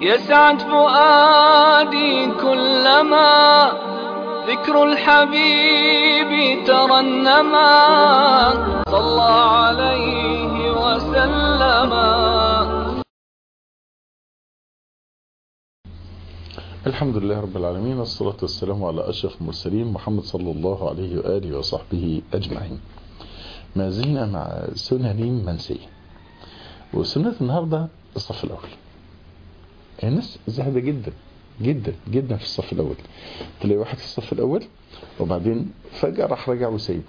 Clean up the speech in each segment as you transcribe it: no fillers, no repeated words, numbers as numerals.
يسعد فؤادي كلما ذكر الحبيب ترنما، صلى عليه وسلم. الحمد لله رب العالمين، والصلاة والسلام على أشرف المرسلين محمد صلى الله عليه وآله وصحبه أجمعين. ما زلنا مع سنن منسية، وسنة النهاردة الصف الأول. الناس زهدة جدا جدا جدا في الصف الأول. تلاقي واحد في الصف الأول وبعدين فجأة راح رجع وسايبه.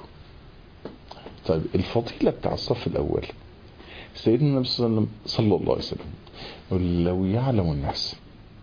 طيب الفضيلة بتاع الصف الأول، سيدنا النبي صلى الله عليه وسلم يقول لو يعلم الناس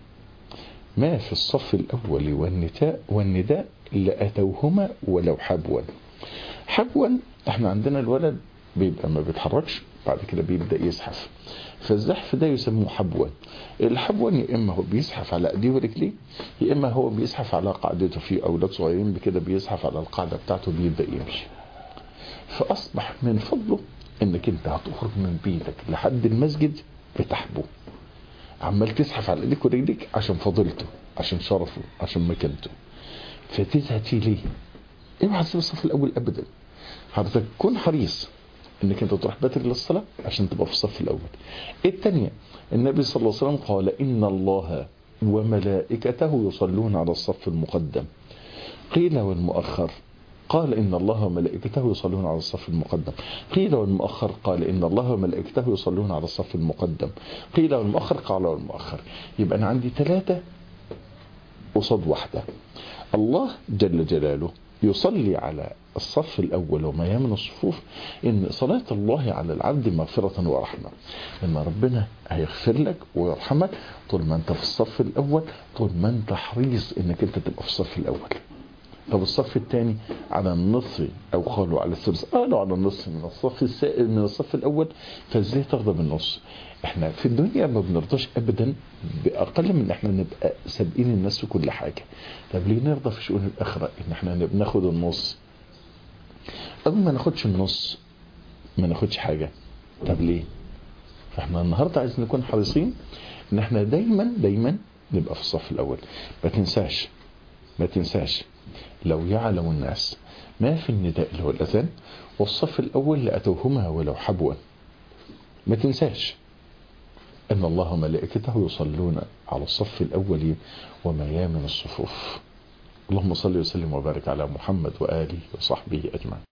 ما في الصف الأول والنداء لأتوهما ولو حبوا. حبوا، احنا عندنا الولد بيبقى ما بيتحركش، بعد كده بيبدأ يزحف، فالزحف ده يسموه حبوا. الحبوا يا إما هو بيزحف على أيديه ورجليه، يا إما هو بيزحف على قاعدته. في أولاد صغيرين بكده بيزحف على القاعدة بتاعته بيبدأ يمشي. فأصبح من فضله إنك أنت هتخرج من بيتك لحد المسجد بتحبو، عمال تزحف على ايديك ورجليك عشان فضيلته، عشان شرفه، عشان مكانته. فتزهتي ليه؟ اوعى تسيب الصف الاول ابدا. حضرتك كن حريص انك انت تروح بدري للصلاه عشان تبقى في الصف الاول. الثانيه، النبي صلى الله عليه وسلم قال ان الله وملائكته يصلون على الصف المقدم. قيل والمؤخر؟ قال إن الله وملائكته يصلون على الصف المقدم. قيل والمؤخر؟ قال إن الله وملائكته يصلون على الصف المقدم. قيل والمؤخر؟ قال والمؤخر. يبقى أنا عندي 3 قصاد واحدة. الله جل جلاله يصلي على الصف الأول وما يمن الصفوف، إن صلاة الله على العبد مغفرة ورحمة، إن ربنا هيغفر لك ويرحمك طول ما أنت في الصف الأول، طول ما أنت حريص إنك أنت تبقى في الصف الأول. طب الصف الثاني على النصف، او قالوا على الثلث، قالوا على النصف من الصف الاول، فازاي ترضى بالنص؟ احنا في الدنيا ما بنرضاش ابدا باقل من احنا نبقى سابقين الناس في كل حاجه. طب ليه نرضى في شؤون الاخره ان احنا بناخد النص؟ او ما ناخدش النص، ما ناخدش حاجه. طب ليه؟ فاحنا النهارده عايزين نكون حريصين ان احنا دايما نبقى في الصف الاول. ما تنساش لو يعلم الناس ما في النداء اللي هو الأذان والصف الأول لأتوهما ولو حبوا. ما تنساش أن الله وملائكته يصلون على الصف الأول وما يمن الصفوف. اللهم صل وسلم وبارك على محمد وآله وصحبه أجمعين.